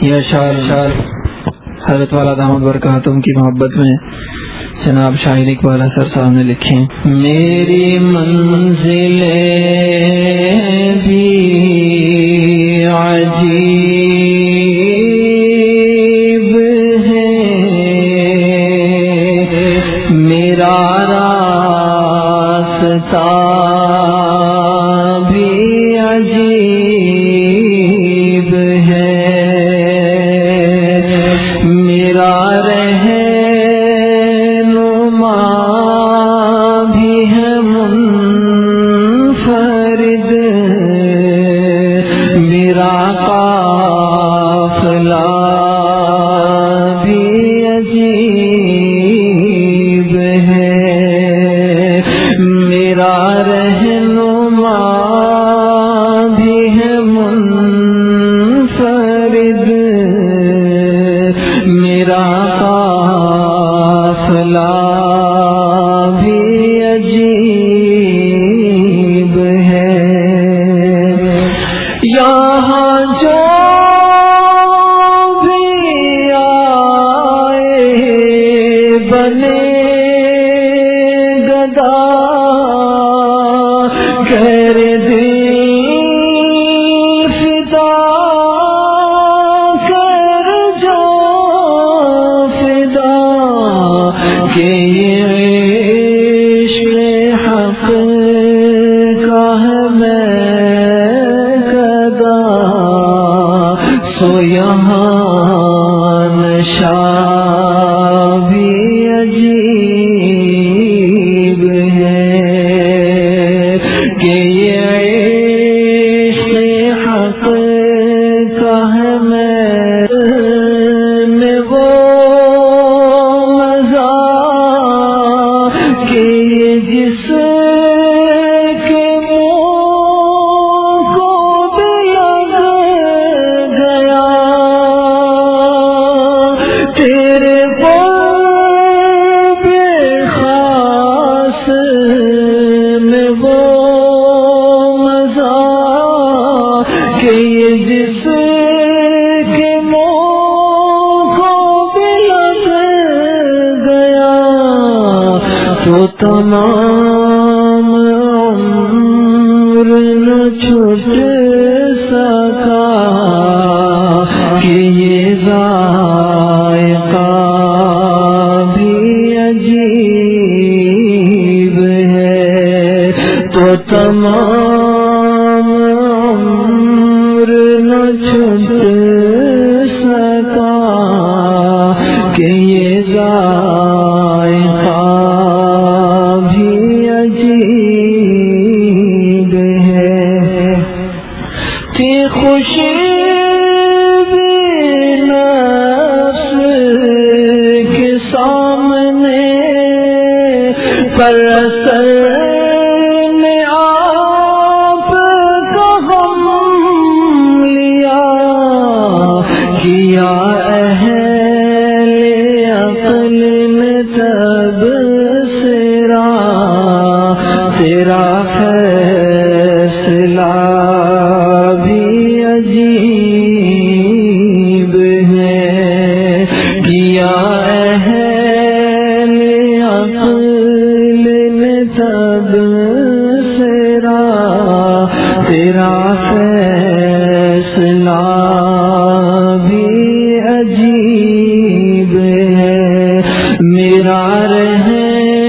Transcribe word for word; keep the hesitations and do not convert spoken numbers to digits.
یہ اشعار حضرت والا دامت برکاتہم کی محبت میں جناب شاہد اقبال سر صاحب نے لکھے ہیں. میری منزلیں بھی عجیب ہیں، میرا راستہ بھی عجیب ہے، میرا رہنما بھی ہے منفرد، میرا قافلہ بھی عجیب ہے، میرا رہنما بھی ہے منفرد، میرا قافلہ بھی عجیب ہے. یہاں جو بھی آئے بنے گدا، کر دل فدا کر جو فدا، کہ عشق حق کا ہے میکدہ، سو یہاں نشہ بھی عجیب ہے، کہ یہ عشق حق کا ہے میں وہ مزہ، کہ جس کے منہ کو لگ گیا، تیرے قرب خاص میں وہ مزہ، کہ جس کے منہ کو لگ گیا، تو تمام عمر نہ چھوٹ سکا، کہ یہ ذائقہ بھی عجیب ہے، تو تمام عمر نہ چھوٹ سکا، کہ یہ ذائقہ بھی عجیب ہے. تھی خوشی بھی نفس کے سامنے، پر اثر نے آپ کا ہم لیا، کیا اہل عقل نے تب سرا، تیرا فیصلہ بھی عجیب ہے، کیا اہل عقل نے تب سرا، تیرا فیصلہ بھی عجیب ہے، میرا رہے